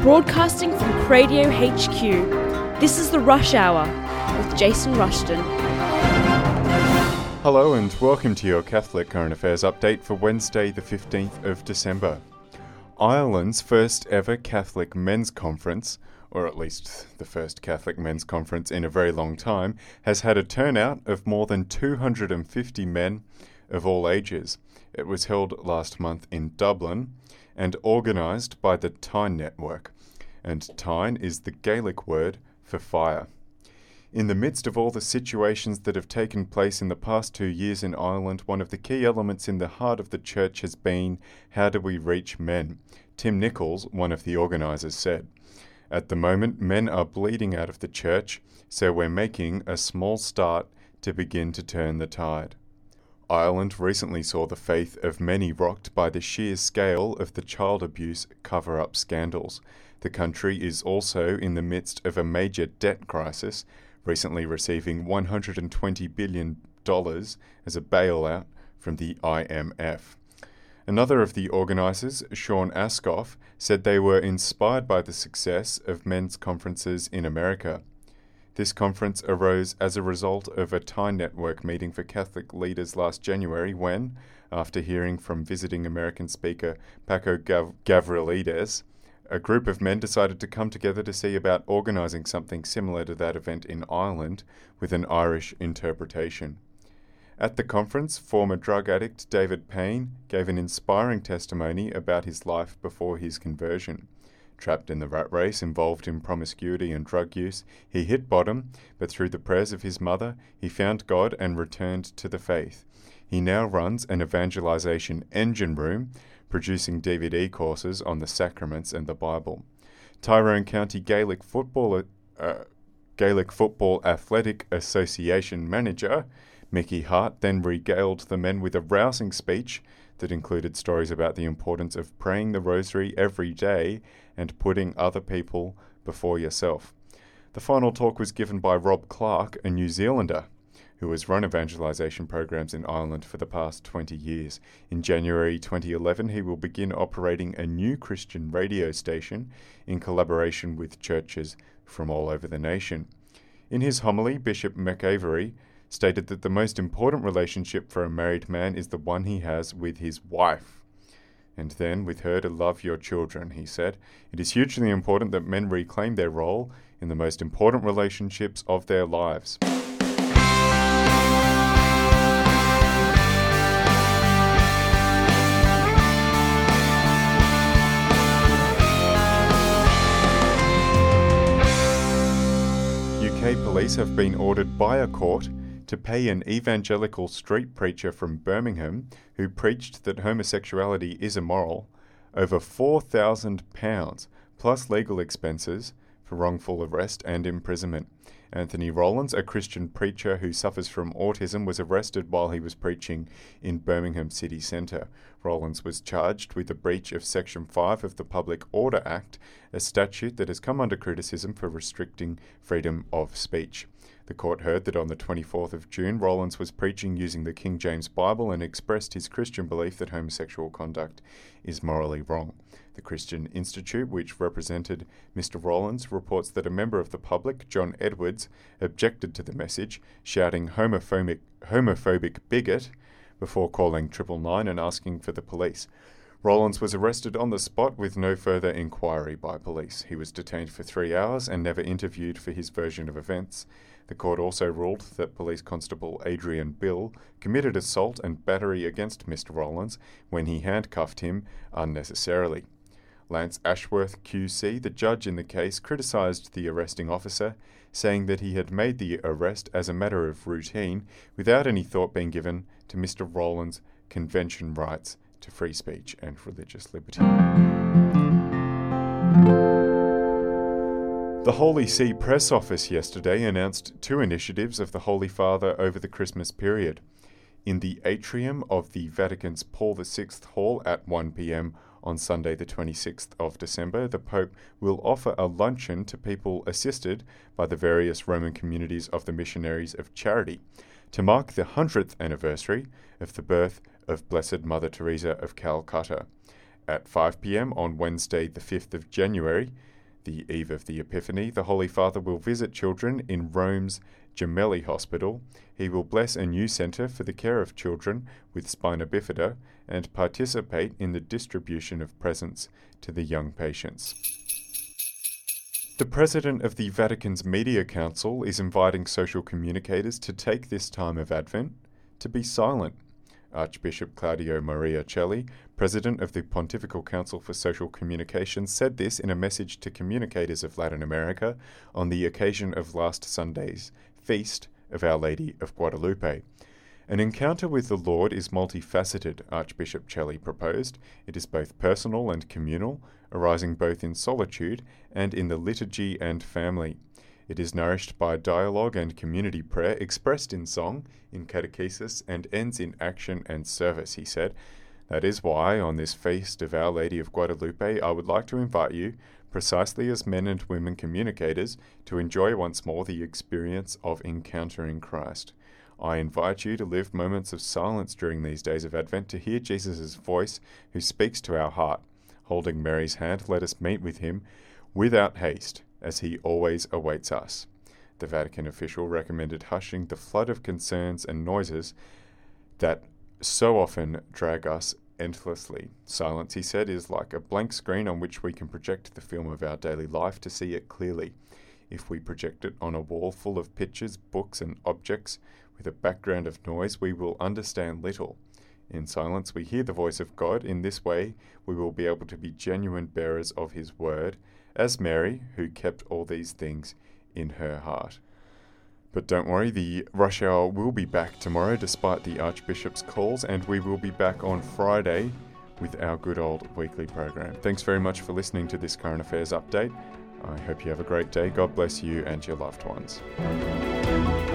Broadcasting from Cradio HQ, this is the Rush Hour with Jason Rushton. Hello and welcome to your Catholic Current Affairs update for Wednesday the 15th of December. Ireland's first ever Catholic men's conference, or at least the first Catholic men's conference in a very long time, has had a turnout of more than 250 men of all ages. It was held last month in Dublin and organised by the Tyne Network. And Tyne is the Gaelic word for fire. In the midst of all the situations that have taken place in the past 2 years in Ireland, one of the key elements in the heart of the church has been, how do we reach men? Tim Nichols, one of the organisers, said, "At the moment, men are bleeding out of the church, so we're making a small start to begin to turn the tide." Ireland recently saw the faith of many rocked by the sheer scale of the child abuse cover-up scandals. The country is also in the midst of a major debt crisis, recently receiving $120 billion as a bailout from the IMF. Another of the organisers, Sean Ascough, said they were inspired by the success of men's conferences in America. This conference arose as a result of a Tyne Network meeting for Catholic leaders last January when, after hearing from visiting American speaker Paco Gavrilides, a group of men decided to come together to see about organising something similar to that event in Ireland with an Irish interpretation. At the conference, former drug addict David Payne gave an inspiring testimony about his life before his conversion. Trapped in the rat race, involved in promiscuity and drug use, he hit bottom, but through the prayers of his mother, he found God and returned to the faith. He now runs an evangelization engine room, producing DVD courses on the sacraments and the Bible. Tyrone County Gaelic Football Athletic Association manager Mickey Hart then regaled the men with a rousing speech that included stories about the importance of praying the rosary every day and putting other people before yourself. The final talk was given by Rob Clark, a New Zealander who has run evangelization programs in Ireland for the past 20 years. In January 2011, he will begin operating a new Christian radio station in collaboration with churches from all over the nation. In his homily, Bishop McAvery stated that the most important relationship for a married man is the one he has with his wife. And then, with her to love your children, he said, "It is hugely important that men reclaim their role in the most important relationships of their lives." UK police have been ordered by a court to pay an evangelical street preacher from Birmingham who preached that homosexuality is immoral over £4,000 plus legal expenses for wrongful arrest and imprisonment. Anthony Rollins, a Christian preacher who suffers from autism, was arrested while he was preaching in Birmingham city centre. Rollins was charged with a breach of Section 5 of the Public Order Act, a statute that has come under criticism for restricting freedom of speech. The court heard that on the 24th of June, Rollins was preaching using the King James Bible and expressed his Christian belief that homosexual conduct is morally wrong. The Christian Institute, which represented Mr. Rollins, reports that a member of the public, John Edwards, objected to the message, shouting homophobic bigot before calling 999 and asking for the police. Rollins was arrested on the spot with no further inquiry by police. He was detained for 3 hours and never interviewed for his version of events. The court also ruled that Police Constable Adrian Bill committed assault and battery against Mr. Rollins when he handcuffed him unnecessarily. Lance Ashworth QC, the judge in the case, criticised the arresting officer, saying that he had made the arrest as a matter of routine without any thought being given to Mr. Rollins' convention rights to free speech and religious liberty. The Holy See Press Office yesterday announced 2 initiatives of the Holy Father over the Christmas period. In the atrium of the Vatican's Paul VI Hall at 1 p.m. on Sunday the 26th of December, the Pope will offer a luncheon to people assisted by the various Roman communities of the Missionaries of Charity to mark the 100th anniversary of the birth of Blessed Mother Teresa of Calcutta. At 5 p.m. on Wednesday the 5th of January, The eve of the Epiphany, the Holy Father will visit children in Rome's Gemelli Hospital. He will bless a new centre for the care of children with spina bifida and participate in the distribution of presents to the young patients. The President of the Vatican's Media Council is inviting social communicators to take this time of Advent to be silent. Archbishop Claudio Maria Celli, President of the Pontifical Council for Social Communication, said this in a message to communicators of Latin America on the occasion of last Sunday's Feast of Our Lady of Guadalupe. An encounter with the Lord is multifaceted, Archbishop Celli proposed. It is both personal and communal, arising both in solitude and in the liturgy and family. It is nourished by dialogue and community prayer, expressed in song, in catechesis, and ends in action and service, he said. That is why, on this feast of Our Lady of Guadalupe, I would like to invite you, precisely as men and women communicators, to enjoy once more the experience of encountering Christ. I invite you to live moments of silence during these days of Advent to hear Jesus' voice who speaks to our heart. Holding Mary's hand, let us meet with him without haste, as he always awaits us. The Vatican official recommended hushing the flood of concerns and noises that so often drag us endlessly. Silence, he said, is like a blank screen on which we can project the film of our daily life to see it clearly. If we project it on a wall full of pictures, books, and objects with a background of noise, we will understand little. In silence, we hear the voice of God. In this way, we will be able to be genuine bearers of his word, as Mary, who kept all these things in her heart. But don't worry, the Rush Hour will be back tomorrow despite the Archbishop's calls, and we will be back on Friday with our good old weekly program. Thanks very much for listening to this Current Affairs update. I hope you have a great day. God bless you and your loved ones.